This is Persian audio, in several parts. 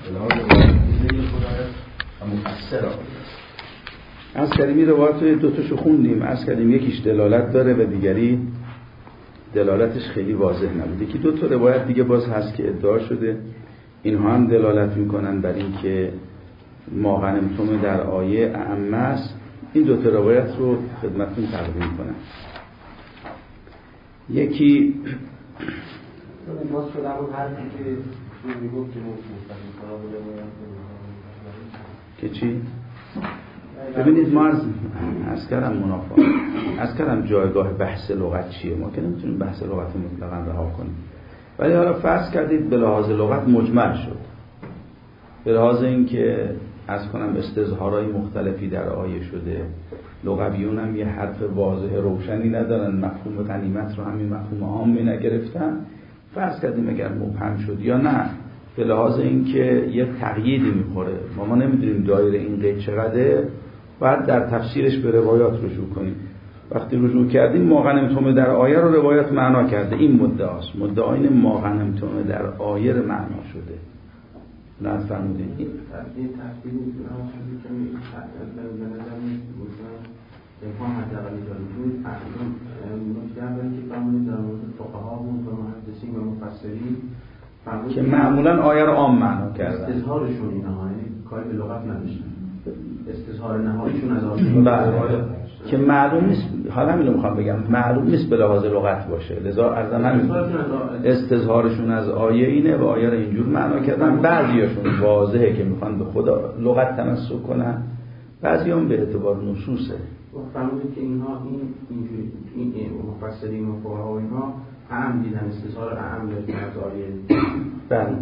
لحاظ واقعی خدایت و مفسر از کریمی روایت دو تاشو خوندیم. از کریمی یکیش دلالت داره و دیگری دلالتش خیلی واضح نبوده. که دو تا روایت دیگه باز هست که ادعا شده اینها هم دلالت میکنن بر این که ما غنمتم در آیه اعم است. این دو تا روایت رو خدمتتون تقدیم کنم. یکی باز شده اون حرفی که میگفت که چی؟ ببینید ما از کردم منافع از کردم جایگاه بحث لغت چیه. ما که نمیتونیم بحث لغت مطلقا رها کنیم، ولی حالا فرض کردید به لحاظ لغت مجمل شد، به لحاظ این که از کنم استظهارهای مختلفی در آیه شده، لغویون هم یه حرف واضح روشنی ندارن، مفهوم غنیمت رو همین مفهوم عامی نگرفتن. فرض کردیم اگر مبهم شد یا نه به لحاظ این که یه تقییدی میخوره، ما نمیدونیم دایره این قید چقدره، باید در تفسیرش به روایات رجوع کنیم. وقتی رجوع کردیم ما غنمتم در آیه رو روایت معنا کرده. این مدعاست، مدعا اینه ما غنمتم در آیه رو معنا شده. نه فرمودین این تفسیر میتونم که به نظر میاد ما حداقل داریم نکته که فرمودید در مورد فقها و محدثین و مفسرین که معمولا آیه رو عام معنا کردن، استظهارشون اینها کاری به لغت نداشتن، استظهار نهاییشون از آیه که معلوم نیست. حالا همین رو میخوام بگم معلوم نیست به لحاظ لغت باشه، لذا ارزمن استظهارشون از آیه اینه و آیه رو اینجور معنا کردن. بعضیاشون واضحه که میخوان به خدا لغت تمسک کنن، بعضی هم به اعتبار نصوصه. فرمودید که اینها اینجوری این مفسرین و فقها و اینها اعم دیدن، استظهار اعم داشتن از آیه. بله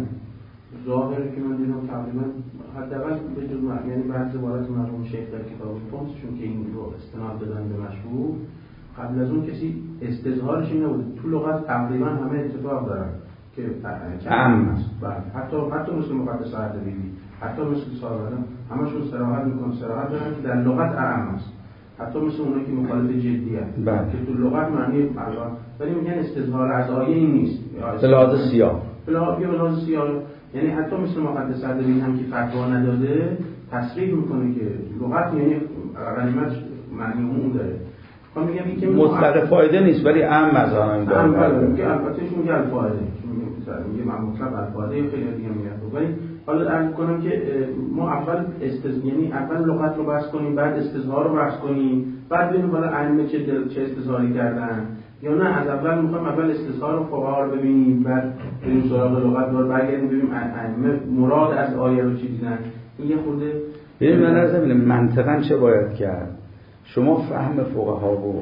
ظاهری که من دیدم تقریبا حداقل به جز یعنی بعضی عبارات مرحوم شیخ در کتاب الفمسشون که این رو استناد دادن به مشهور، قبل از اون کسی استظهارش این نبود. تو لغت تقریبا همه اتفاق دارن که اعم است. حتی مثل مقدس اردبیلی، حتی مثل صاحبان همشون صراحت میکنن، صراحت دارن که در لغت اعم است. حتی مثل اونایی که مخالف جدی هستن که تو لغت معنی فرضان، ولی میگن استظهار از آیه این نیست. به لحاظ سیاق به لحاظ سیاق، یعنی حتی مثل مقدس اردبیلی هم که فتوا نداده تصریح میکنه که لغت یعنی غنیمت معنی اون داره. میگم که مطلق فایده نیست ولی اعم از آن داره. میگه البته شون میگه الفایده، میگه مطلق الفایده خیلی دیگه میگه. ولی حالا عرض کنم که ما اول یعنی اول لغت رو بحث کنیم، بعد استظهار رو بحث کنیم، بعد ببینیم حالا ائمه چه استظهاری کردن، یا نه از اول میخوایم اول استظهار و فقها رو ببینیم، بعد بریم سراغ لغت رو برگردیم ببینیم ائمه مراد از آیه رو چی دیدن. این یه خورده ببین من عرض می‌کنم منطقاً چه باید کرد. شما فهم فقها و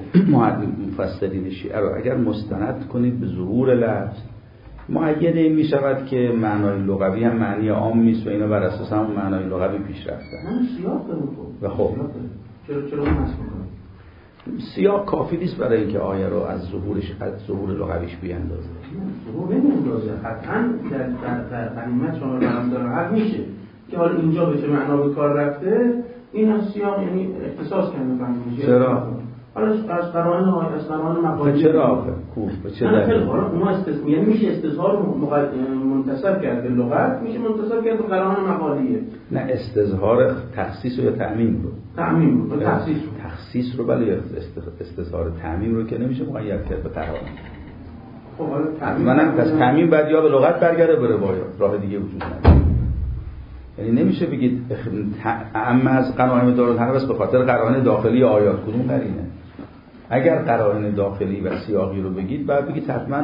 مفسرین شیعه رو اگر مستند کنید به ظهور لفظ، معید این می شود که معنای لغوی هم معنی عام نیست و اینا بر اساس هم معنای لغوی پیش رفتن. سیاق داره و خب چرا مس می‌کنه؟ سیاق کافی نیست برای اینکه آیه رو از ظهور لغویش بیاندازه. ظهور نمی‌اندازه. قطعاً در غنیمت شما برام داره حل میشه که حالا اینجا به چه معنا به کار رفته. این از سیاق یعنی اختصاص کنه فهمیدید. چرا؟ حالا از قرائن مقالی چرا خوب به چه دلیل؟ حالا ما یعنی میشه استظهار منتسب کرد به لغت، میشه منتسب کرد به قرائن مقالیه. نه استظهار تخصیص یا تعمیم رو. تعمیم رو تخصیص رو ولی استظهار تعمیم رو که نمیشه مقید کرد به قرائن. خب حالا پس تعمیم بعد یا به لغت برگرده به روایات، راه دیگه وجود نداره. یعنی نمیشه بگید اما از قرائن دارالحرب است به خاطر قرائن داخلی آیات. کدوم قرینه؟ اگر قرائن داخلی و سیاقی رو بگید بعد بگید حتما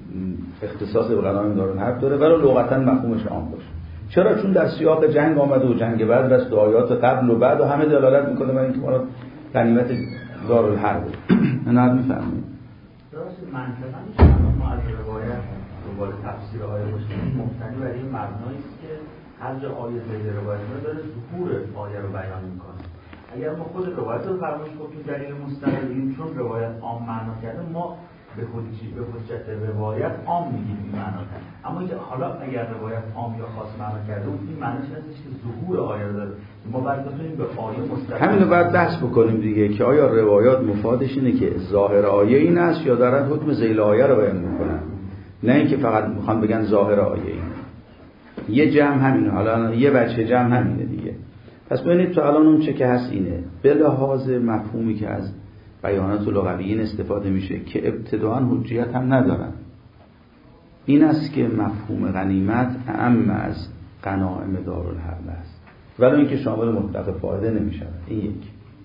اختصاص به قرائن دارالحرب داره ولی لغتا مفهومش عام باشه. چرا؟ چون در سیاق جنگ آمده و جنگ بعد است و آیات قبل و بعد و همه دلالت میکنه بر اینکه ما غنیمت دارالحرب. نه میفهمید؟ درست منطقاً ما از روایت دنبال تفسیر آیه باشیم مبتنی بر این مبنایی است که هر جا آیه زیر روایت داره ظهور آیه رو بیان میکنه. اگر ما خود روایت رو فراموش کنیم دلیل مستقیم چون روایت عام معنا کرده ما به حجت روایت عام میگیم این معنا کرده. اما حالا اگر روایت عام یا خاص معنا کرده این معنیش هستش که ظهور آیه رو داره. ما باید بتونیم به آیه مستقیم همین رو باید بحث بکنیم دیگه که آیا روایات مفادش اینه که ظاهر آیه این است یا دارن حکم ذیل آیه رو بیان میکنن، نه اینکه فقط میخوان بگن ظاهر آیه این. یه جمع همینه، حالا یه بچه جمع همینه دیگه. پس ببینید تو الان اون چه که هست اینه، به لحاظ مفهومی که از بیانات لغویین استفاده میشه که ابتداءً حجیت هم ندارن، این است که مفهوم غنیمت اعم از غنایم دارالحرب است، ولی اینکه شامل مطلق فایده نمیشه. این یک.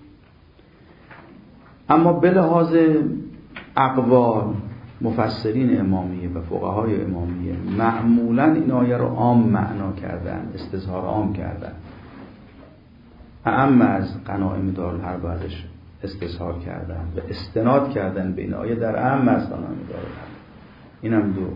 اما به لحاظ اقوال مفسرین امامیه و فقهای امامیه معمولاً این آیه رو عام معنا کردن، استظهار عام کردن، اعم از غنایم دارالحرب ازش استظهار کردن و استناد کردن به این آیه در اعم از غنایم دارالحرب. اینم دو.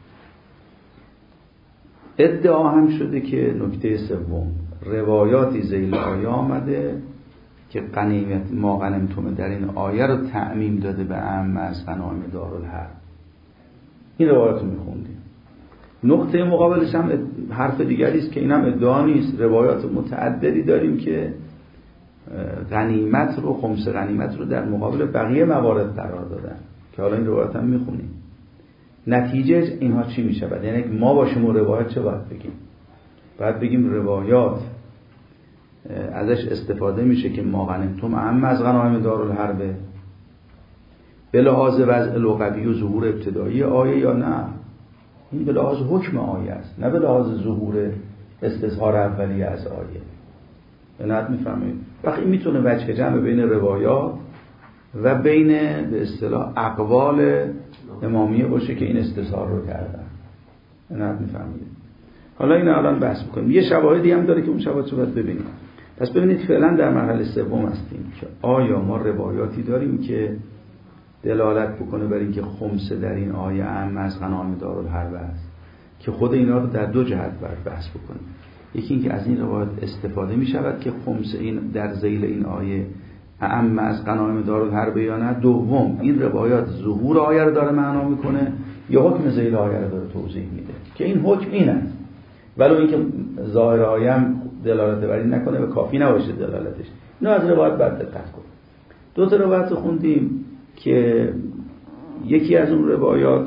ادعا هم شده که نکته سوم، روایاتی ذیل آیه آمده که غنیمت ما غنمتم در این آیه رو تعمیم داده به اعم از غنایم دارالحرب. این روایات رو میخوندیم. نقطه مقابلش هم حرف دیگری است که اینم ادعا نیست. روایات متعددی داریم که غنیمت رو، خمس غنیمت رو در مقابل بقیه موارد قرار دادن که حالا این روایات هم میخونیم. نتیجه اینها چی میشه؟ یعنی ما باشیم و روایات چه باید بگیم؟ باید بگیم روایات ازش استفاده میشه که ما غنمتم اعم از غنایم دارالحرب به لحاظ وضع لغوی و ظهور ابتدایی آیه، یا نه این به لحاظ حکم آیه است، نه به لحاظ ظهور استظهار اولیه از آیه. نه میفهمید؟ وقتی میتونه وجه جمع بین روایات و بین به اصطلاح اقوال امامیه باشه که این استظهار رو کردن. نه میفهمید؟ حالا این الان بحث میکنیم. یه شواهدی هم داره که اون شواهد رو باید ببینیم. پس ببینید فعلا در مرحله سوم هستیم که آیا ما روایاتی داریم که دلالت بکنه بر اینکه خمس در این آیه اعم از غنایم دارالحرب است، که خود اینا رو در دو جهت باید بحث بکنیم. یکی اینکه از این روایات استفاده می شود که خمس این در ذیل این آیه اعم از غنایم دارالحرب یا نه. دوم، این روایات ظهور آیه رو داره معنا میکنه یا حکم ذیل آیه رو داره توضیح میده که این حکم این است، ولو اینکه ظاهر آیه هم دلالت بر این نکنه و کافی نباشه دلالتش. اینا از روایات باید دقت کنیم. دو تا روایت خوندیم که یکی از اون روایات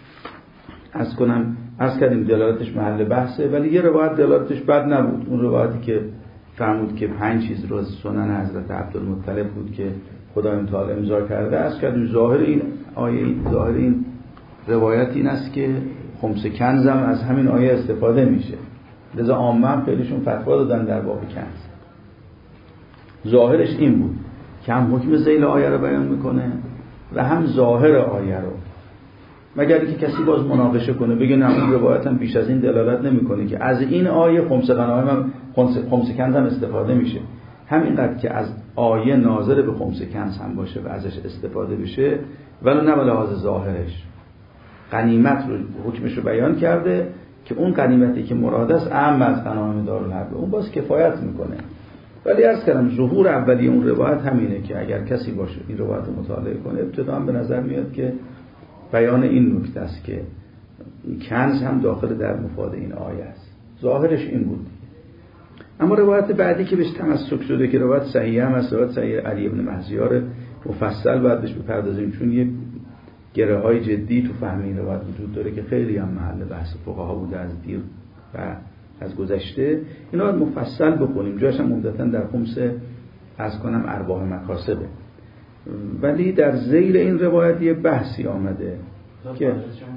عرض کردیم دلالتش محل بحثه، ولی یه روایت دلالتش بد نبود. اون روایتی که فرمود که 5 چیز رو سنن حضرت عبدالمطلب بود که خدای متعال امضا کرده. عرض کردیم ظاهر این آیه، ظاهر این روایت این است که خمس کنز هم از همین آیه استفاده میشه، لذا عامه خیلیشون فتوا دادن در باب کنز. ظاهرش این بود که هم حکم ذیل آیه رو بیان میکنه و هم ظاهر آیه رو، مگر اینکه کسی باز مناقشه کنه بگه نه اون روایت هم بیش از این دلالت نمیکنه که از این آیه خمس غنایم هم خمس کنز هم استفاده میشه. همینقدر که از آیه ناظر به خمس کنز هم باشه و ازش استفاده بشه، ولی نه به لحاظ ظاهرش. غنیمت رو حکمش رو بیان کرده که اون غنیمتی که مراد است اعم از غنایم دارالحرب، اون باز کفایت میکنه. ولی عرض کردم ظهور اولی اون روایت همینه که اگر کسی باشه این روایت رو مطالعه کنه، ابتدا به نظر میاد که بیان این نکته است که کنز هم داخل در مفاد این آیه است. ظاهرش این بود. اما روایت بعدی که بهش تمسک شده که روایت صحیح هم است، روایت صحیح علی بن مهزیار مفصل باید بهش بپردازیم، چون یه گره های جدی تو فهم این روایت وجود داره که خیلی هم محل بحث فقها بوده از دیر و از گذشته. اینا رو مفصل بخونیم، جاش هم عمدتاً در خمس از کنم ارباح مکاسبه. ولی در ذیل این روایت یه بحثی آمده که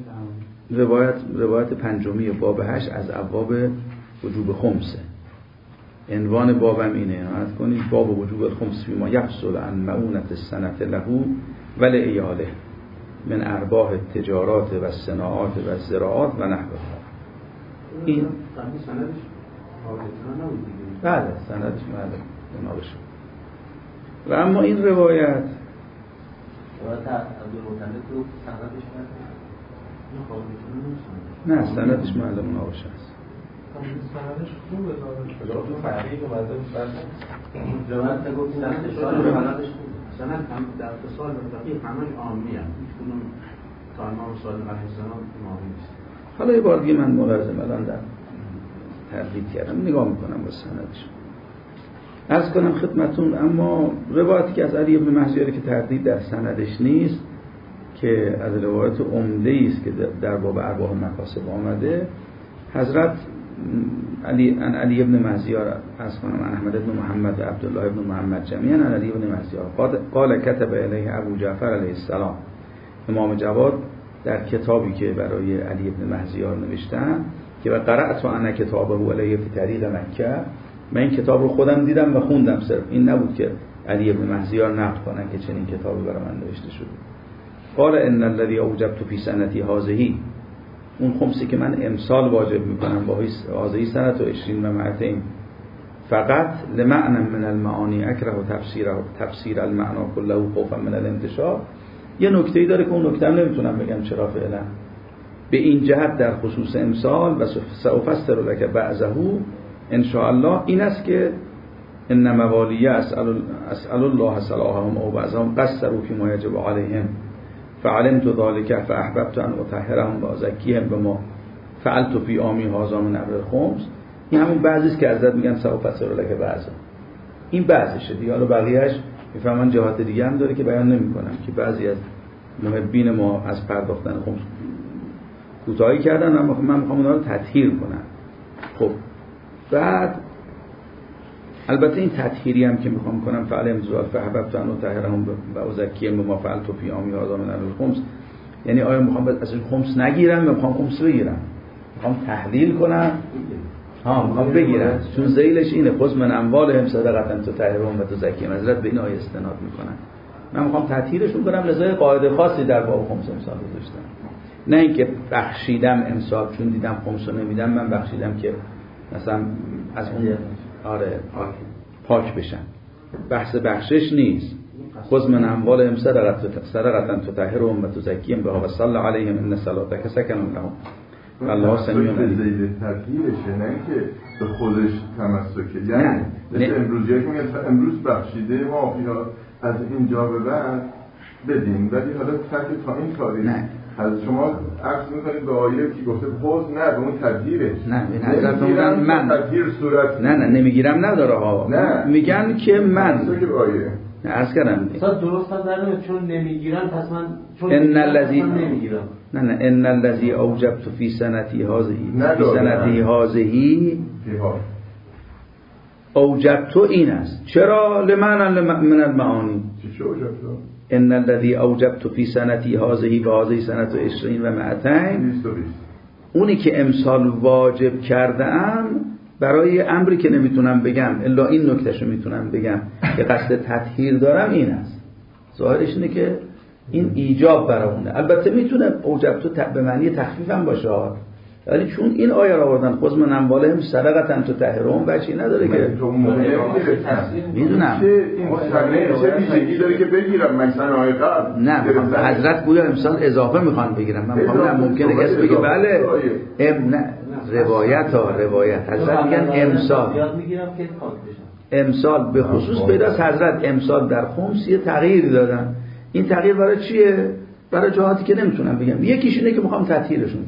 روایت پنجمی باب 8 از ابواب وجوب خمسه. عنوان بابم اینه، نهایت کنید باب وجوب الخمس فیما یحصل عن معونت السنة له ولعیاله من ارباح التجارات و الصناعات و الزراعات و نحوها. این سندش نبود دیگه. بله سندش نباشه. و اما این روایت نه سندش معلوم نباشه است. سندش خوبه داره. تو فقیه اومده روایت نگفت سندش سند هم در اتصال به فقیه همش عامی هم هیچ تا امام صادق علیه السلام عامی نیست. حالا یه بار دیگه من ملازم الان در تردید کردم، نگاه میکنم با سندش. عرض کنم خدمتون، اما روایتی که از علی بن مهزیار که تردید در سندش نیست، که از روایت عمده است که در باب ارباح مکاسب آمده، حضرت علی ابن مهزیار از کنم احمد ابن محمد عبدالله ابن محمد جمیعا علی ابن مهزیار قال کتب الیه ابو جعفر علیه السلام. امام جواد در کتابی که برای علی ابن مهزیار نوشتن که قرأت انا کتابه علیه فی طریق مکه، من این کتاب رو خودم دیدم و خوندم، صرف این نبود که علی ابن مهزیار نقل کنن که چنین کتابی برای من نوشته شده. قال ان الذي اوجبت فی سنتی هذه، اون خمسی که من امسال واجب میکنم با هذه سنت و 20 و 200 فقط لمعنى من المعانی اکره تفسیر المعنا كله خوفا من الانتشار. یه نکته‌ای داره که اون نکته هم نمیتونم بگم چرا فعلا. به این جهت در خصوص امسال و سأفسر لك بعضه ان شاء الله این است که ان موالیه اسأل الله صلاحهم او بعضهم قصروا فيما يجب عليهم فعلمت ذلك فاحببت ان اطهرهم وازكيهم بما فعلت في عامی هذا من امر الخمس. این همون بعضی است که حضرت میگن سأفسر لك بعضه، این بعضیشه دیگه. حالا بقیه‌اش میفهمن جهات دیگه هم داره که بیان نمی‌کنم که بعضی از محبین ما از پرداختن خمس کوتاهی کردن و من میخوام اونا رو تطهیر کنم. خب بعد البته این تطهیری هم که میخوام کنم فعل امزال فحببت ان اطهرهم و ازکیهم بما فعلت فی عامی هذا من الخمس، یعنی آیا میخوام از این خمس نگیرم یا میخوام خمس بگیرم؟ میخوام تحلیل کنم، میخوام بگیرم، چون ذیلش اینه خذ من اموالهم صدقه تطهرهم و تزکیهم. حضرت به این آیه استناد میکنن. من میخوام تطهیرشون کنم، لذا قاعده خاصی در باب خمس امسال گذاشتم. نه اینکه بخشیدم امسال چون دیدم خمس رو نمیدم من بخشیدم که مثلا از اون پاک بشن. بحث بخشش نیست. خذ من اموالهم صدقه تطهرهم و تزکیهم بها و صلی علیهم ان صلاتک سکن لهم الله سمیع علیم. تطهیرشه، نه اینکه به خودش تمسکه. یعنی امروزی که میگن امروز بخشیده ما از اینجا به بعد بدین، ولی حالا تا این تاریخ از شما عکس می‌کنید به آیه که گفته خود نه به اون تدبیرش نه این حضرت من تدبیر صورت نه نمیگیرم نداره ها. میگن که من نه عرض کردم درست نداره چون نمیگیرم پس من چون ان الذی نمیگیرم نه ان الذی اوجبت فی سنتی هذه اوجبت این است. چرا؟ لمعنى من المعانی. چی اوجبت؟ ان الذي اوجبت في سنتي هذه و هذه سنت 20 و 200 اونی که امسال واجب کردم برای امری که نمیتونم بگم الا این نکتهشو میتونم بگم که قصد تطهیر دارم این است. ظاهرش اینه که این ایجاب برای اونه. البته میتونه اوجبت به معنی تخفیف هم باشه، ولی چون این آیه را آوردن خذ من اموالهم صدقه تطهرهم بچی نداره که میدونم چه ویژگی داره که بگیرم مثلا آیه قبل نه حضرت گویا امسال اضافه میخوان بگیرم. من میخوام ممکنه کسی بگه بله نه روایت حضرت میگن امسال یاد میگیرم که پاک بشم. امسال به خصوص پیداست حضرت امسال در خمس یه تغییر دادن. این تغییر برای چیه؟ برای جهاتی که نمیتونم بگم. یکیش اینه که میخوام تطهیرشون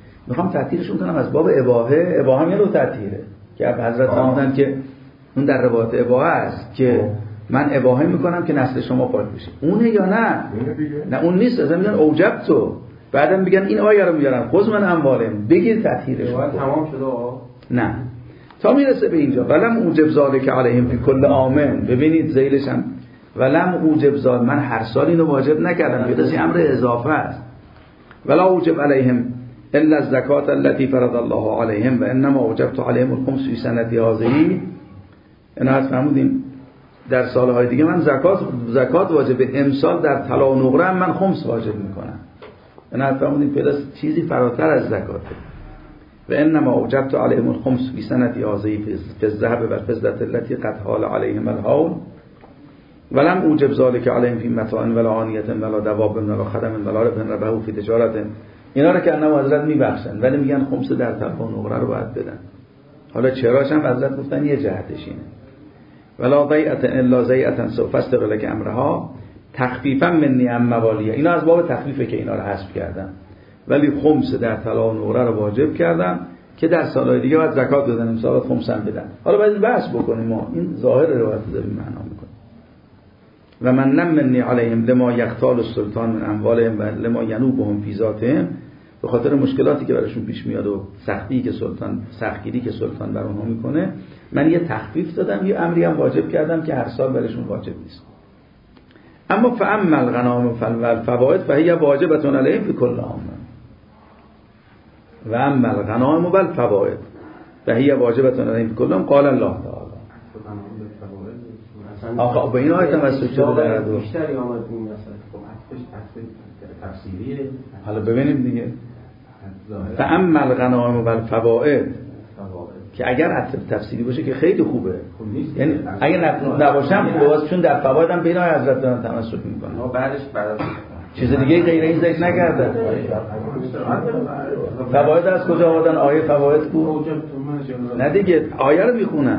کنم از باب اباحه هم یه رو تطهیره که حضرت فرمودن که اون در روایت اباحه است که من اباحه میکنم که نسل شما پاک بشه. اونه یا نه اون نیست. اصلا میگن اوجبت تو بعدم میگن این آیه رو میارن خذ من اموالهم بگیر تطهیرشون تمام شده نه تا میرسه به اینجا ولم اوجب ذالک علیهم فی کل عام. ببینید ذیلش هم ولم اوجب ذالک، من هر سال اینو واجب نکردم، یه دستی امر اضافه است. ولا اوجب علیهم الا الزکات التي فرض الله عليهم و انما اوجبت عليهم الخمس في سنتی هذه. اینا از فرمودیم در سالهای دیگه من زکات واجبه، امسال در طلا و نقره من خمس واجب میکنم. اینا از فرمودیم پیدا چیزی فراتر از زکاته. و انما اوجبت عليهم الخمس في سنتی هذه في الذهب والفضة التي قد حال عليهم الحول ولم اوجب ذلك عليهم في متاع ولا عانية ولا دواب ولا خدم ولا ربح في تجارة. اینا رو که انما حضرت میبخشن ولی میگن خمس در طلا و نقره رو باید بدن. حالا چراش هم حضرت گفتن یه جهتش اینه ولا ضیعة الا ضیعة سوفستر لك امرها تخفیفا منی ام موالیه. اینا از باب تخفیفه که اینا رو حذف کردن، ولی خمس در طلا و نقره رو واجب کردن که در سالهای دیگه باید زکات بدن، امسال خمس هم بدن. حالا باید بحث بکنیم ما این ظاهر روایت داریم معنا میکنیم. و من نم منی علیهم لما یختال السلطان من اموالهم و لما ینوبهم فی ذاتهم به خاطر مشکلاتی که براشون پیش میاد و سختگیری که سلطان بر اونها میکنه، من یه تخفیف دادم، یه امری هم واجب کردم که هر سال براشون واجب نیست. اما فاما الغنائم والفوائد فهي واجبة علیهم فی کل عام. و اما الغنائم والفوائد فهي واجبة علیهم فی کل عام. قال الله تعالی. آقا به این آیه تمسک شده در دو بیشتری آمد این مسئله. تفسیریه. حالا ببینیم دیگه. فاما الغنائم والفوائد که اگر عطف تفسیری باشه که خیلی خوبه، یعنی اگر نباشم خوبه، چون در فواید هم به این آیه حضرت دارن تمسک میکنن. بعد چیز دیگه غیر این ذکر نکرده. فواید از کجا آوردن؟ آیه فواید کو؟ نه دیگه آیه رو میخونن.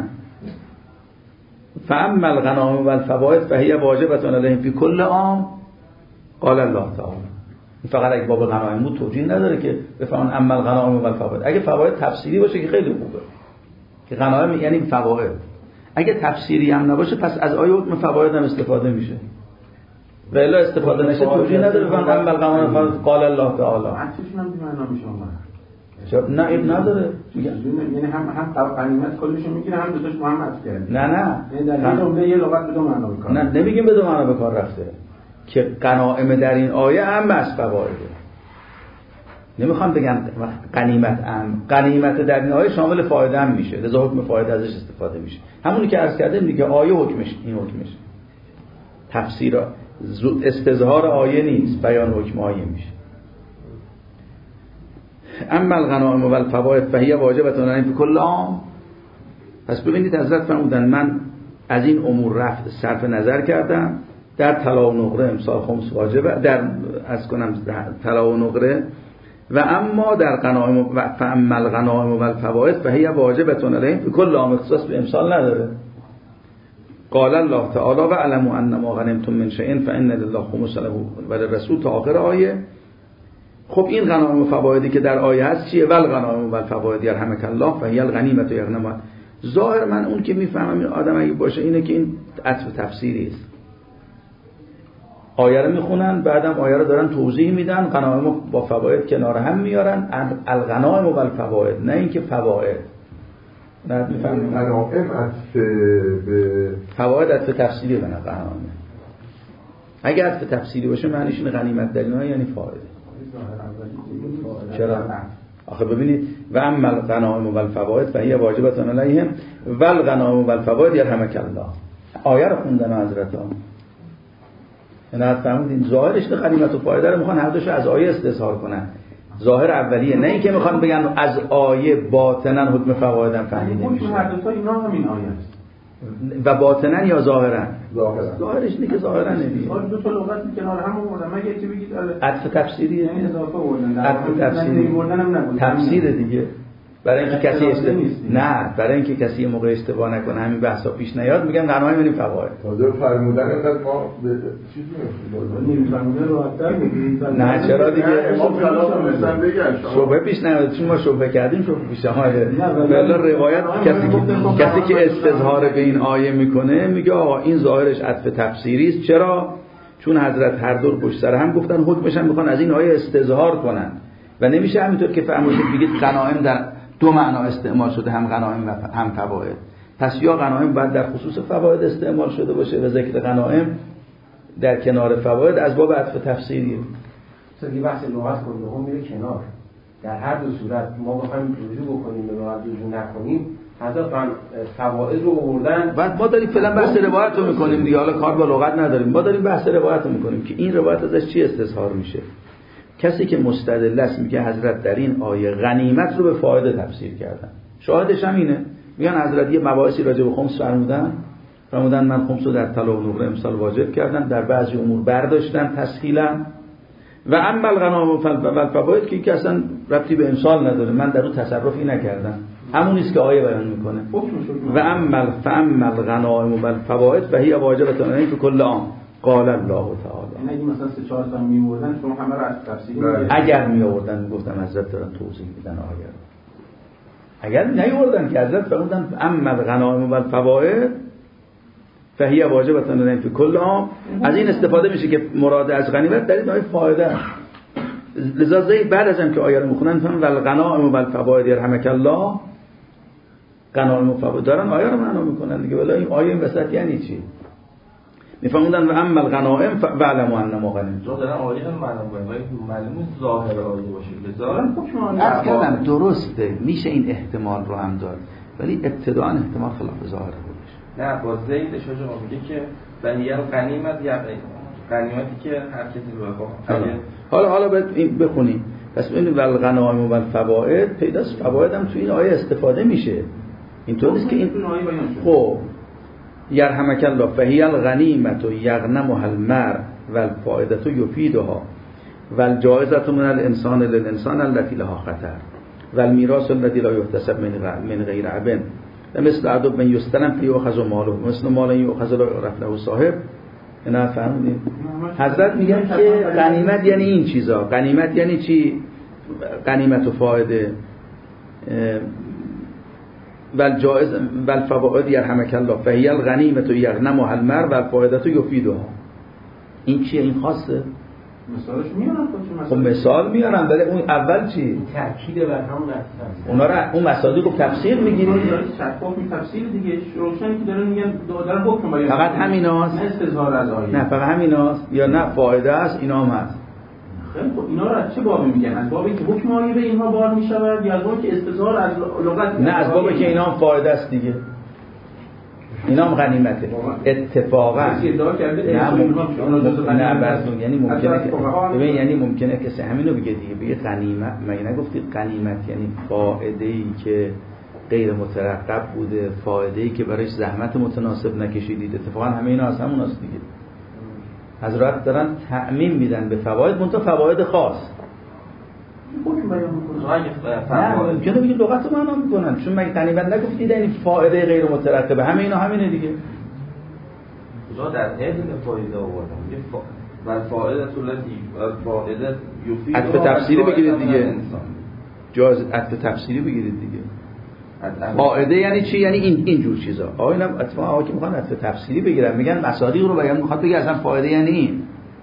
فاما الغنائم والفوائد فهي واجبة علیهم فی کل عام. قال الله تعالی. فقط اگه باب غنایم بود توجیه نداره که بفهمن اما الغنائم والفوائد. اگه فواید تفسیری باشه که خیلی خوبه، که غنایم یعنی فواید. اگه تفسیری هم نباشه پس از آیه حکم فواید هم استفاده میشه، و الا استفاده نشه توجیه نداره. بفهمن اما الغنایم والفوائد قال الله تعالی. عطفشون هم معنا میشه چرا نه این نداره؟ یعنی هم غنیمت کلشو میگیره، هم دوتاش با هم عطف کرده. نه در یه لغت به دو معنا به کار. نه نمیگیم به دو معنا به کار رفته، که غنایم در این آیه هم از فوایده. نمیخوام بگم غنیمت در این آیه شامل فایده هم میشه، لذا حکم فایده ازش استفاده میشه. همونی که عرض کردیم دیگه، آیه حکمش این حکمش. تفسیر استظهار آیه نیست، بیان حکم آیه میشه. اما الغنائم والفوائد فهي واجبة علیهم فی کل عام. پس ببینید حضرت فرمودن من از این امور صرف نظر کردم. در طلا و نقره امسال خمس واجبه، در طلا و نقره، و اما در غنایم و فاما الغنائم والفوائد فهي واجبة علیهم فی کل عام. اختصاص به امسال نداره. قال الله تعالی و علموا ان ما غنمتم من شیء فان لله خمسه و للرسول تا آخر آیه. خب این غنایم و فوایدی که در آیه هست چیه؟ والغنایم والفوائد یرحمک الله فهي الغنیمة یغنمها. ظاهر من اون که میفهمم این آدم اگه باشه اینه که این عطف تفسیری است. آیه رو میخونن، بعدم آیه رو دارن توضیح میدن، غنایم با فواید کنار هم میارن. الغنایم و الفواید، نه اینکه فواید. نه میفهمید غنایم عطف به فواید عطف تفسیری به غنایم. اگه عطف تفسیری باشه معنیش اینه غنیمت در اینها یعنی فایده. چرا؟ آخه ببینید و اما الغنایم والفوائد فهي واجبة علیهم والغنایم والفوائد یرحمک الله. آیه رو خوندن حضرت ها. اینا فهمیدین ظاهرش ده غنیمت و فایده رو میخوان هر دوشو از آیه استظهار کنن. ظاهر اولیه، نه اینکه میخوان بگن از آیه باطنا حکم فواید هم فهمیده میشه. هر دو تا اینا همین آیه است. و باطنا یا ظاهرا؟ ظاهرش اینه که ظاهرا نمیگه. دو تا لغت کنار هم آوردن، مگه چه بگید عطف تفسیریه؟ این اضافه آوردن. عطف تفسیری تفسیر دیگه. برای اینکه کسی نه، برای اینکه کسی موقع اشتباه نکنه همین بحثا پیش نیاد، میگن غنایم یعنی فواید. تازه فرمودن اینقدر ما چیزی نمیفهمونه رو حتی میگید. نه چرا دیگه ما کلام مثلا بگن شبهه پیش نیاد، چون ما شبهه کردیم شبهه پیش ما. والا روایت کسی که استظهار به این آیه میکنه میگه آقا این ظاهرش عطف تفسیری است. چرا؟ چون حضرت هر دور پشت سر هم گفتن حکمش هم میخوان از این آیه استظهار کنن و نمیشه همینطور که فرمودید بگید غنایم در دو معنا استعمال شده، هم غنایم و هم فواید. پس یا غنایم باید در خصوص فواید استعمال شده باشه و ذکر غنایم در کنار فواید از باب عطف تفسیریه. مثلا بحث لغت کلهم میره کنار. در هر دو صورت ما بخوایم رجوع بکنیم به لغت رجوع نکنیم، حضرت فواید رو آوردن. بعد ما داریم فعلا بحث روایت رو میکنیم دیگه، حالا کار با لغت نداریم. ما داریم بحث روایت رو میکنیم که این روایت ازش چی استظهار میشه. کسی که مستدل است میگه حضرت در این آیه غنیمت رو به فایده تفسیر کردن. شاهدش هم اینه، میگن حضرت یه مباحثی راجع به خمس فرمودن من خمس رو در طلا و نقره امسال واجب کردم، در بعضی امور برداشتن تسهیلا. و اما الغنایم والفوائد که اصلا ربطی به امسال نداره، من در اون تصرفی نکردم، همون است که آیه بیان میکنه. و اما الغنایم والفوائد فهي واجبة علیهم فی کل عام. قال الله تعالی. اگه مثلا 3-4 تا میوردن شما همه رو از تفسیر اگر میوردن گفتم حضرت دارن توضیح میدن آیه رو. اگر نیوردن که حضرت فرمودن اما الغنایم والفوائد فهي واجبة علیهم فی کل عام. از این استفاده میشه که مراد از غنیمت در این آیه فایده است. لذا زید بعد از که آیه رو میخونن میفهمن والغنائم و الفوائد یرحمک الله، غنائم و فوائد دارن آیه رو معنا میکنن دیگه. ولی این آیه وسط یعنی چی؟ میفهموندن و اما الغنائم فاعلموا انما غنیمتم. دارن آیه رو معنا میکنن ولی معلومه ظاهر آیه باشه. لذا حکم از کردم درسته، میشه این احتمال رو هم داد، ولی ابتداء احتمال خلاف ظاهر خودش. نه با زید شجاع میگه که بنیان غنیمت یا غنیمتی که هر کسی رو بخواد. حالا بخونیم. پس ببینید والغنائم و الفوائد پیداست، فواید هم تو این آیه استفاده میشه. اینطور نیست که این خب یرحمک الله فهی الغنیمة یغنمها المرء والفائدة یفیدها والجائزة من الانسان للانسان التي لها خطر والمیراث الذي لا یحتسب من غیر عبن مثل عدو من یستلم فیؤخذ ماله مثل مال یؤخذ لا یعرف له صاحب. اینا فهمیدید؟ حضرت میگن که غنیمت یعنی این چیزا. غنیمت یعنی چی؟ غنیمت و فایده والجائز والفوائد یرحمک الله فهی الغنیمة یغنمها المرء والفائدة یفیدها. این چیه؟ این خاصه؟ مثالش میارن خب مثال میارن، ولی اون اول چی؟ تاکید بر همون اصل. اونا را اون مصادیق رو تفسیر میگیرید. شفاف می تفسیر دیگه روشن که دارن میگن دادن حکم باید. فقط همیناست؟ نه استظهار از آیه. نه فقط همیناست یا نه فایده است اینا هم هست. خیلی خب اینا رو از چه بابی میگن؟ از بابی که حکم آیه به اینها بار میشود یا از بابی که استظهار از لغت؟ نه از بابی که اینا هم فایده است دیگه. اینا هم غنیمته اتفاقا. نه براتون یعنی ممکنه که ببین یعنی ممکنه کسی همینو بگه دیگه، بگه غنیمت. مگه نگفتید غنیمت یعنی فائده‌ای که غیر مترقب بوده، فائده‌ای که برایش زحمت متناسب نکشیدید. اتفاقا همه اینا از هموناست دیگه. حضرت دارن تعمیم میدن به فواید، منتها فواید خاص. حکم بیان نه ممکنه بگید لغت رو معنا میکنن، چون مگه غنیمت نگفتید یعنی فائده غیر مترقبه. همه اینا همینه دیگه. خدا در علم فایده آوردن میگه والفائده التي والفائده یفید. عطف تفسیری بگیرید دیگه. جاز عطف تفسیری بگیرید دیگه. فائده یعنی چی؟ یعنی این جور چیزا. آقا اینا اتفاقا که میخوان عطف تفسیری بگیرن میگن مصادیق رو بیان، میخواد بگه اصلا فائده یعنی این.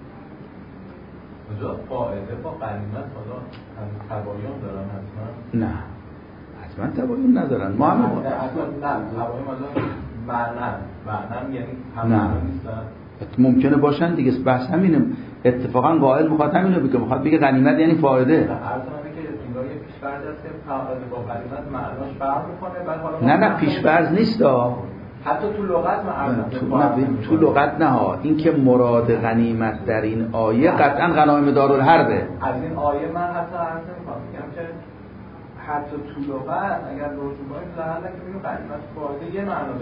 کجا فائده با غنیمت حالا تباین دارن حتما؟ نه حتما تباین ندارن. ما هم اصلا نه تباین معنی یعنی نه ممکنه باشن دیگه. بحث همینه. اتفاقا قائل میخواد همینو بگه، میخواد بگه غنیمت یعنی فایده. عرض کنم که انگار یه پیش‌فرض است که فائده با غنیمت معناش فرق میکنه. بعد حالا نه پیش‌فرض نیست حتی تو لغت تو لغت نه ها. این که مراد غنیمت در این آیه قطعا غنایم دارالحربه. از این آیه من حتی عرض میکنم میگم که حتی تو لغت اگر رجوع کنیم لحظه که میگم غنیمت فایده یه معنا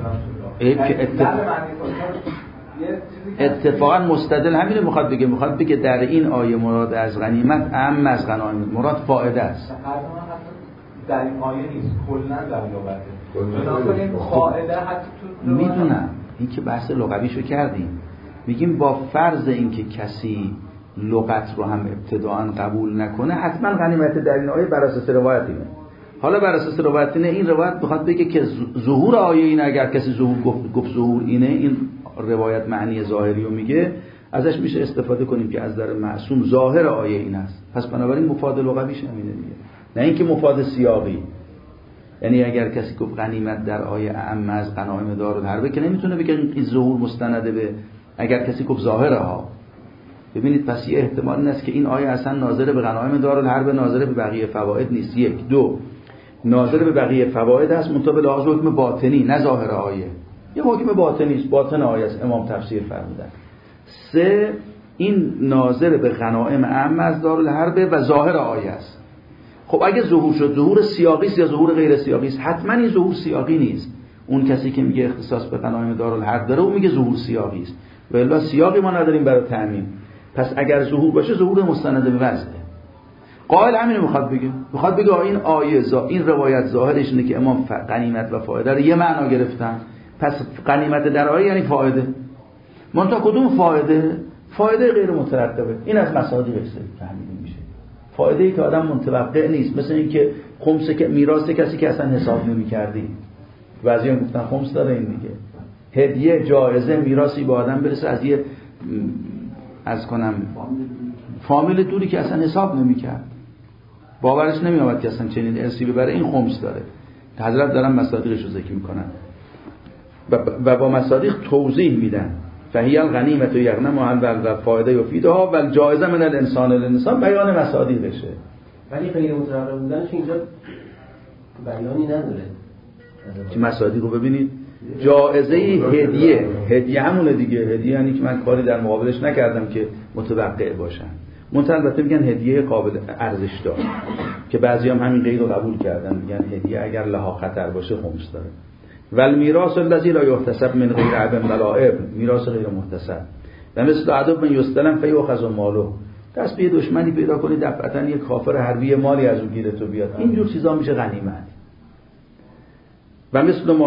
دارن تو اتفاقا مستدل همینو میخواد بگه. میخواد بگه در این آیه مراد از غنیمت اعم از غنایم، مراد فایده است. در این آیه نیست، کلا در لغته. فایده حتی تو میدونم این که بحث لغویشو کردیم. میگیم با فرض اینکه کسی لغت رو هم ابتداءً قبول نکنه حتما غنیمت در این آیه بر اساس روایت اینه. حالا بر اساس روایت اینه، این روایت میخواد بگه که ظهور آیه اینه. اگر کسی گفت ظهور اینه، این روایت معنی ظاهری رو میگه، ازش میشه استفاده کنیم که از در معصوم ظاهر آیه این است. پس بنابراین مفاد لغویش همینه دیگه، نه اینکه مفاد سیاقی. یعنی اگر کسی گفت غنیمت در آیه اعم از غنایم دارالحرب که نمیتونه بگه این ظهور مستنده به اگر کسی گفت ظاهره ها. ببینید پس یه احتمال این است که این آیه اصلا ناظر به غنایم دارالحرب، ناظر به بقیه فواید نیست. یک. دو، ناظر به بقیه فواید است منتها به لحاظ حکم باطنی نه ظاهر آیه. یه حکم باطنی است، باطن آیه است، امام تفسیر فرمودن. سه، این ناظر به غنایم اعم از دارالحرب و ظاهر آیه است. خب اگه ظهور شد، ظهور سیاقی است یا ظهور غیر سیاقی است؟ حتما این ظهور سیاقی نیست. اون کسی که میگه اختصاص به غنایم دارالحرب داره اون میگه ظهور سیاقی است، و الا سیاقی ما نداریم برای تعمیم. پس اگر ظهور باشه ظهور مستند به وضعه. قائل همین میخواد بگه این آیه این روایت ظاهرش اینه که امام غنیمت و فایده رو یه معنا گرفتن، پس غنیمت در آیه یعنی فایده. منتها کدوم فایده؟ فایده غیر مترقبه. این از مصادیق فهمیده میشه. فایده ای که آدم متوقع نیست، مثل این که خمس که میراث کسی که اصلا حساب نمی‌کردی. بعضی‌ها گفتن خمس داره این دیگه. هدیه، جایزه، میراثی به آدم برسه از یه فامیل دوری که اصلا حساب نمی‌کرد، باورش نمی‌آمد که اصلا چنین ارثی ببره، این خمس داره. حضرت دارن مصادیقش رو ذکر می‌کنن و با مصادیق توضیح میدن. فهی الغنیمة یغنم و فایده یفیدها و الجائزه من الانسان للانسان، بیان مصادیقشه. ولی غیر متعارف بودنش اینجا بیانی نداره. که مصادیق رو ببینید، جائزه هدیه همونه دیگه. هدیه یعنی که من کاری در مقابلش نکردم که متوقع باشم. منتها البته میگن هدیه قابل ارزش دار که بعضی هم همین قید رو قبول کردن، میگن هدیه اگر لها خطر باشه خمس داره. والمیراث الذی لا یحتسب من غیر اب ولا ابن، میراث غیر محتسب. و مثل عدو من یستلم فیؤخذ ماله، دست به دشمنی پیدا کنی دفعتاً یک کافر حربی مالی از اون گیره تو بیاد، اینجور چیزا میشه غنیمت. و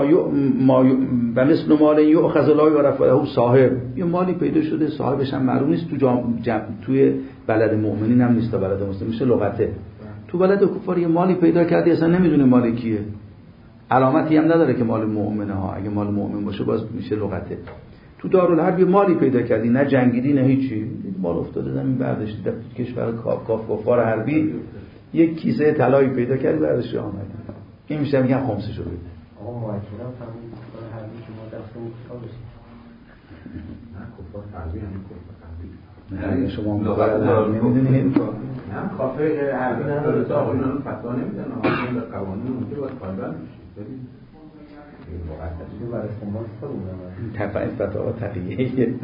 مثل مال یؤخذ لا یعرف له صاحب، یه مالی پیدا شده صاحبش هم معلوم نیست، توی بلد مؤمنین هم نیست، تا بلد مسلمین میشه لغته. تو بلد کفار یه مالی پیدا کردی اصلا نمیدونه مال کیه، علامتی هم نداره که مال مؤمنه ها، اگه مال مؤمن باشه باز میشه لغته. تو دارالحرب یه مالی پیدا کردی، نه جنگیدی نه هیچی، مال افتاده زمین برداشتی، در کشور کفار حربی یک کیسه طلایی پیدا کردی برداشتی آمدی، این میشه میگن خمسش رو بده. آقا موکلم فهمید کفار حربی که ما دستمون کتاب بشیم. نه کفار حربی یعنی کفار حربی. نه شما مقرر نمیدونید. نه کافر حربی نداره تا اینا رو فتوا نمیدن، اون در قوانین اونجا باید پایبند بشید. ببین این مقدسی برای استعمال کنیم. تفاهم فتوا تقیه.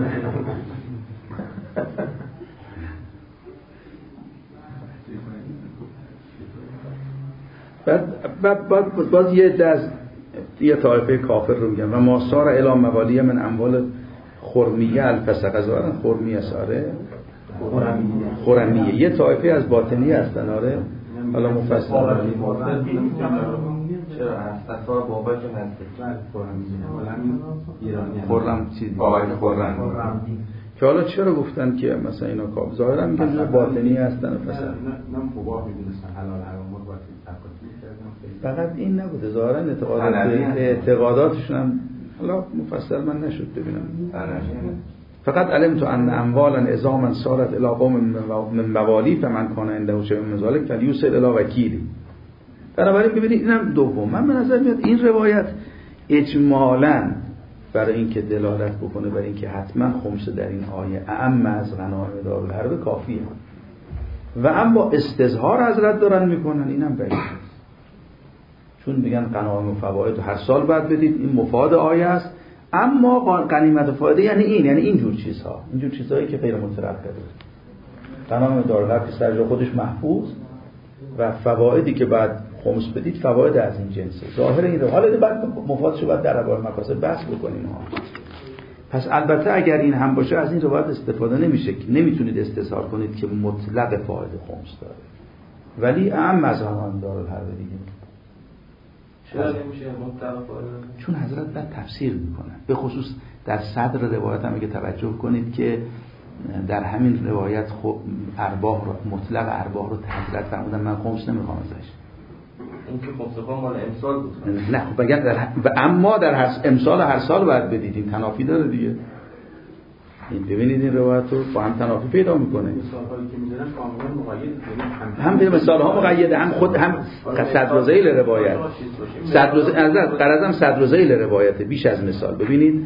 بعد باز یه طایفه کافر رو میگن و ما سار الی موالی من اموال خرمیه الفسق، ظاهرا خرمیه ساره خرمیه، یه طایفه از باطنی هستن. آره حالا مفصل چرا اساسا بابا که نزدیک خرم چیزی خرم که حالا چرا گفتن که مثلا اینا کافر ظاهرا میگن جو باطنی هستن فسق. نه مباح میدونستن، حلال حرام رو باید تفکیک کردن. فقط این نبوده، ظاهرا اعتقاداتشون هم حالا مفصل من نشد ببینم. فقط علمت ان اموالا عظاما صارت الی قوم من موالی فمن کان عنده شیء من ذلک فلیوصل الی وکیلی. بنابراین ببینید اینم دوم، من به نظر میاد این روایت اجمالاً برای اینکه دلالت بکنه برای اینکه حتما خمس در این آیه اعم از غنایم دارالحرب کافیه و اما استظهار حضرت دارن میکنن، اینم بعید، چون میگن غنایم و فواید هر سال باید بدید، این مفاد آیه است. اما غنیمت و فایده یعنی اینجور چیزها، اینجور چیزهایی که غیر مترقبه. غنایم دارالحرب که سر جای خودش محفوظ و فوایدی که بعد خمس بدید فواید از این جنسه. ظاهر این رو حالا بعد مفادشو بعد در ابواب مکاسب بحث بکنیم ها. پس البته اگر این هم باشه از این روایت استفاده نمیشه، نمیتونید استظهار کنید که مطلق فاید خمس داره، ولی اعم از غنایم دارالحرب دیگه. چرا نمیشه مطلق فاید؟ چون حضرت بعد تفسیر میکنن، به خصوص در صدر روایت هم اگه توجه کنید که در همین روایت ارباح رو مطلق ارباح رو حضرت فرمودن من خمس نمیخوام ازش. این که خمس مال امسال بود. نه خب بگن اما در هر امسال هر سال باید بدیدیم، تنافی داره دیگه. این ببینید این روایت رو با هم تنافی پیدا میکنه. مثال‌هایی که می‌زنن کاملا مقید، هم به مثال‌ها مقیده، هم خود هم صدر و ذیل روایت. صدر و غرضم صدر و ذیل روایت بیش از مثال. ببینید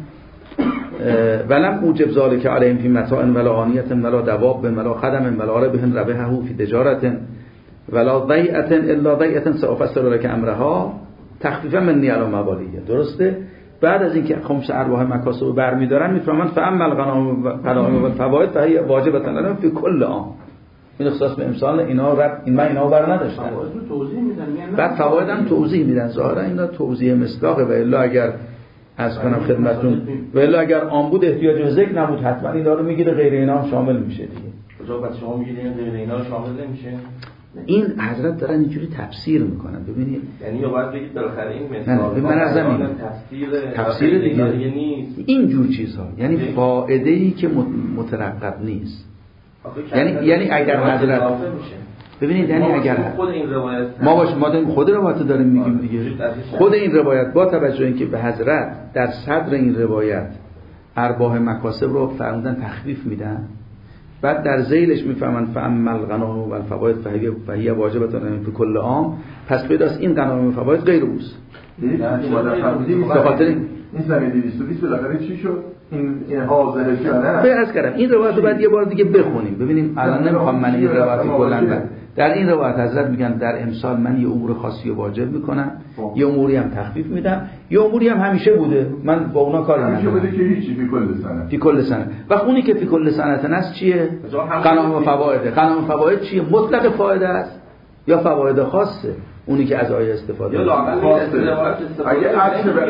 ولم اوجب ذلک علیهم فی متاع ولا آنیه ولا دواب ولا خدم ولا ربح ربحه فی تجارت ولا ضیعه الا ضیعه سأفسر لك امرها تخفیفا منی علی موالیه. درسته؟ بعد از اینکه خمس ارباح مکاسب برمی‌دارن میفرمان فاما الغنائم و الفوائد فهي واجبه لنا فی کل عام. این اختصاص به امسال اینا این من اینا بر نداشتم. توضیح میدن، بعد فواید هم توضیح میدن. ظاهرا اینا توضیح مصداقه و الا اگر از کنم خدمتتون و الا اگر آن بود احتیاج به ذکر نبود حتما اینا رو میگیره، غیر اینا هم شامل میشه دیگه. کجا بعد شما میگید غیر اینا رو شامل نمیشه؟ این حضرت دارن اینجوری تفسیر میکنن. ببینید یعنی یا باید بگید بالاخره این مثال من از زمین تفسیر دیگه نیست این جور چیزها، یعنی فائده ای که مترقب نیست. یعنی اگر حضرت ببینید یعنی اگر خود این روایت ما داریم خود روایت داریم میگیم دیگه، خود این روایت با توجه اینکه به حضرت در صدر این روایت ارباح مکاسب رو فرمودن تخفیف میدن بعد در ذیلش میفهمن فاما الغنائم و الفوائد فهی واجبه فی کل عام، پس پیداست این غنائم و فواید غیر اوست. به خاطر این زمین 220 بالاخره چی شد؟ این حاضره کردن بیعت کردم. این روایت رو بعد یه بار دیگه بخونیم ببینیم. الان نمیخوام من این روایت رو کلا در این روایت حضرت میگن در امسال من یه امور خاصی رو واجب میکنم، یه اموری هم تخفیف میدم، یه اموری هم همیشه بوده من با اونا کاری ندارم. همیشه بوده که هیچی فی کل سنه. و اونی که فی کل سنه است چیه؟ غنائم و فواید. غنائم و فواید چیه؟ مطلق فایده است یا فواید خاصه؟ اونی که از آیه استفاده اگه عکس به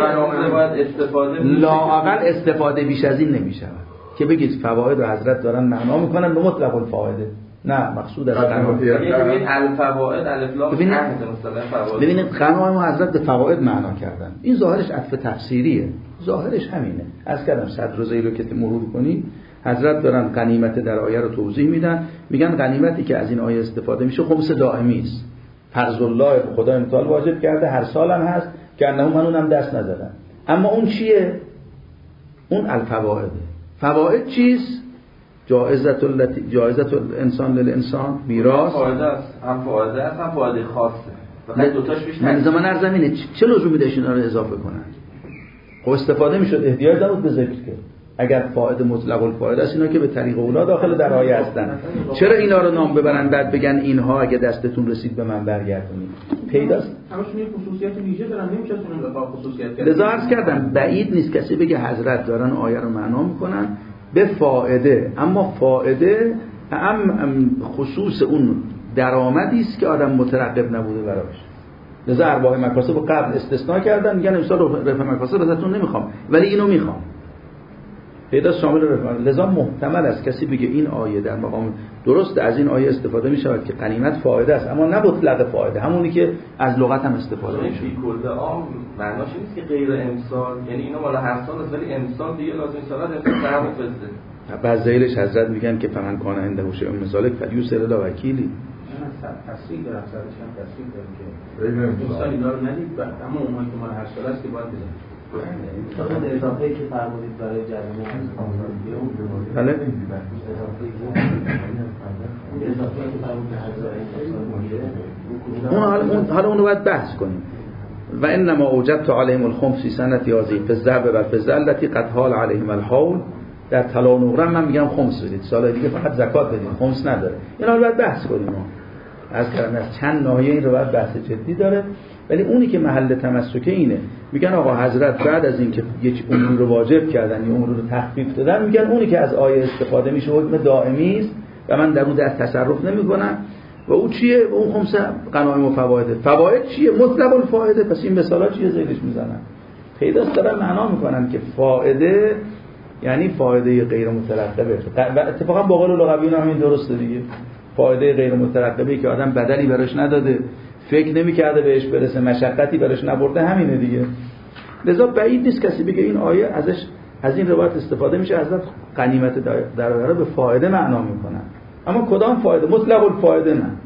لااقل استفاده بیش از این نمیشه که بگید فواید رو حضرت دارن معنا میکنن به مطلق الفائده. نه مقصود از غنائم ببینید الفوائد الف لام ببینید غنائم حضرت به فواید معنا کردن. این ظاهرش عطف تفسیریه، ظاهرش همینه. از کردم صدر و ذیل رو که مرور کنی حضرت دارن غنیمت در آیه رو توضیح میدن، میگن غنیمتی که از این آیه استفاده میشه خمس دائمی است. فرض الله خدا امتحان واجب کرده، هر سال هم هست که انه من اونم دست نزدن. اما اون چیه؟ اون الفوائده. فواید چیست؟ جایزت الانسان للانسان، میراث. فایده است، هم فایده است هم فایده خاصه. فقط دو تاش بیشتر. من زمان زمینه چه لزومی داشت اینا رو اضافه کنن؟ خب استفاده میشد، احتیاج نبود به ذکر که. اگر فائده مطلق الفائده است اینا که به طریق اولا داخل در آیه هستن، چرا اینا رو نام ببرن بعد بگن اینها اگه دستتون رسید به من برگردونید؟ پیداست همشون یه خصوصیت ویژه دارن، نمیشه اون بخواد خصوصیت کرد. لذا عرض کردم بعید نیست کسی بگه حضرت دارن آیه رو معنا میکنن به فائده، اما فائده خصوص اون درآمدی است که آدم مترقب نبوده براش. لذا ارباح مکاسب قبل استثناء کردن، میگن امسال رفع مکاسب ازتون نمیخوام ولی اینو میخوام. پیدا شامل رفع. لذا محتمل است کسی بگه این آیه در مقام درست از این آیه استفاده میشود که غنیمت فایده است، اما نه مطلق فایده، همونی که از لغت هم استفاده میشه. فی کل عام معناش نیست که غیر امسال، یعنی اینا مال هر سال است ولی امسال دیگه لازم سالات امسال تمام فسته. بعد ذیلش حضرت میگن که فمن کان عنده شیء من ذلک فلیسر الی وکیلی. تصریح دارم سرش هم تصریح دارم که دوستان اینا رو ندید، اما اونایی که مال هر سال است که باید بزنید. تا اضافه‌ای که فرمودید برای جریمه بله اضافه‌ای که فرمودید حالا اونو باید بحث کنیم. و انما اوجبت علیهم الخمس فی سنه یازی فی الذهب و الفضه التي قد حال علیهم الحول. در طلا و نقره من میگم خمس بدید، سال دیگه فقط زکات بدید، خمس نداره. اینا رو باید بحث کنیم. از کردن از چند ناحیه این رو باید بحث جدی داره، ولی اونی که محل تمسک اینه میگن آقا حضرت بعد از اینکه یک امور رو واجب کردن یا امور رو تخفیف دادن، میگن اونی که از آیه استفاده میشه حکم دائمی است و من در اون در تصرف نمیکنم. و اون چیه؟ و اون خمس غنایم و فواید. فواید چیه؟ مطلق الفائده. پس این مثالا چیه ذیلش میزنن؟ پیداست دارن معنا میکنن که فائده یعنی فایده غیر مترقبه. و اتفاقا با قول لغویون هم این درسته دیگه. فایده غیر مترقبه که آدم بدلی براش نداده، فکر نمی‌کرده بهش برسه، مشقتی براش نبرده، همینه دیگه. لذا بعید نیست کسی بگه این آیه ازش از این روایت استفاده میشه، حضرت غنیمت در آیه به فایده معنا میکنن. اما کدام فایده؟ مطلق الفایده نه. چند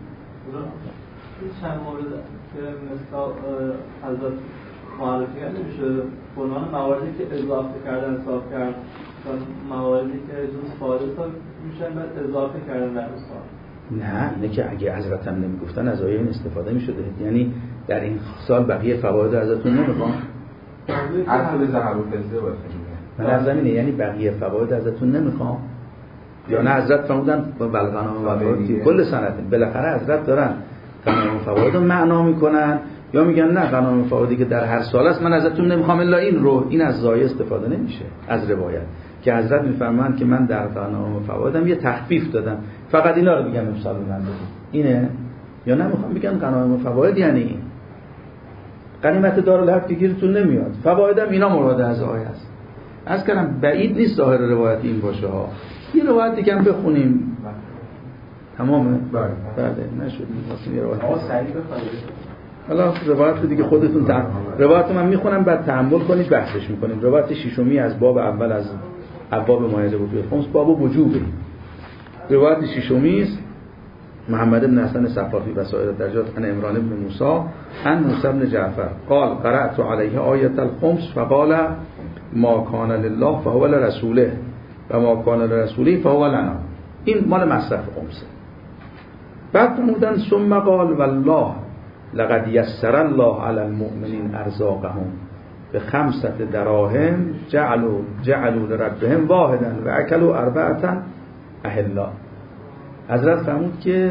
مورد که مثلا حضرت معرفی نمیشه به عنوان مواردی که اضافه کردن حساب کرد، مواردی که جز فایده حساب میشن بعد اضافه کردن در حساب. نه اینه که اگه حضرت هم نمیگفتن از آیه این استفاده میشده، یعنی در این سال بقیه فواید ازتون نمیخوام. اصل ذهب و فضه باشه. من زمینه یعنی بقیه فواید ازتون نمیخوام. یا نه حضرت فرمودن بلغنام و فواید کل سنت. بالاخره حضرت دارن غنایم و فواید رو معنا میکنن یا میگن نه غنایم و فوایدی که در هر سال است من ازتون نمیخوام الا این رو. این از زایه استفاده نمیشه از روایت که حضرت میفرمایند که من در غنایم و فوایدم یه تخفیف دادم، فقط اینا رو میگم امسال من بدید. اینه یا نمیخوام بگن غنایم و فواید یعنی این. غنیمت دارالحرب که گیرتون نمیاد، فوایدم اینا مراد از آیه است. از کردم بعید نیست ظاهر روایت این باشه ها. یه روایت دیگه هم بخونیم. تمامه؟ بله نشد می‌خواستیم یه روایت. سریع بخونید. حالا روایت دیگه خودتون روایت من میخونم بعد تأمل کنید بحثش میکنیم. روایت ششمی از باب اول از ابواب مایده بود خمس باب وجوبه. روایت ششمی است محمد بن حسن صفافی و سایر درجات عن عمران بن موسی عن موسی بن جعفر قال قرأت علیه آیه الخمس فقال ما کان لله فهو لرسوله و ما کان لرسوله فهو لنا. این مال مصرف خمسه. بعد فرمودن ثم قال والله لقد یسر الله علی المؤمنین ارزاقهم به 5 دراهم جعلوا لربهم واحدا و اکلوا 4 احلا. حضرت فرمود که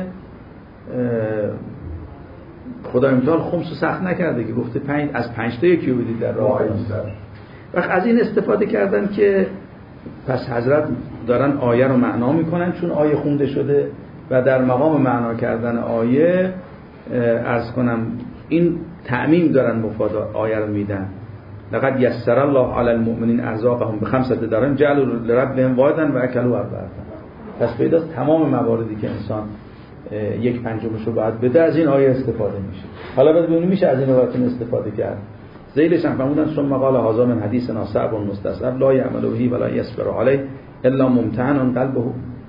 خدا امتحان خمس رو سخت نکرده که گفته از 5 تا یکی رو بدید در راه خدا. وقت از این استفاده کردن که پس حضرت دارن آیه رو معنا میکنن چون آیه خونده شده و در مقام معنا کردن آیه عرض کنم این تعمیم دارن مفاد آیه رو میدن. لقد یسر الله علی المؤمنین ارزاقهم به 5 دراهم جعلوا لربهم واحدا و اکلوا 4. پس پیداست تمام مواردی که انسان 1/5 رو باید بده از این آیه استفاده میشه. حالا بعد ببینیم میشه از این آیه استفاده کرد. ذیلش هم فرمودن ثم قال هذا من حدیثنا صعب مستصعب لا یعمل به ولا یصبر علیه الا ممتحن قلبه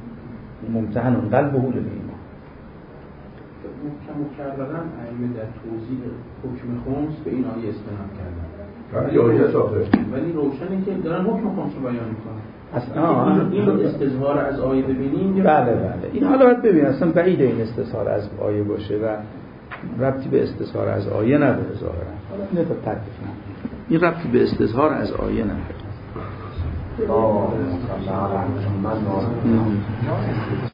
للایمان. مکررن ائمه در توضیح حکم خمس به این آیه استناد کردن. ولی آیه صافه. ولی روشنه که دارن حکم خمس رو بیان میکنن. این استظهار از آیه ببینیم. بله. این حالا باید ببین اصلا بعید این استظهار از آیه باشه و ربطی به استظهار از آیه نداره ظاهرا. حالا اینو تا تکلیف این ربطی به استظهار از آیه نداره.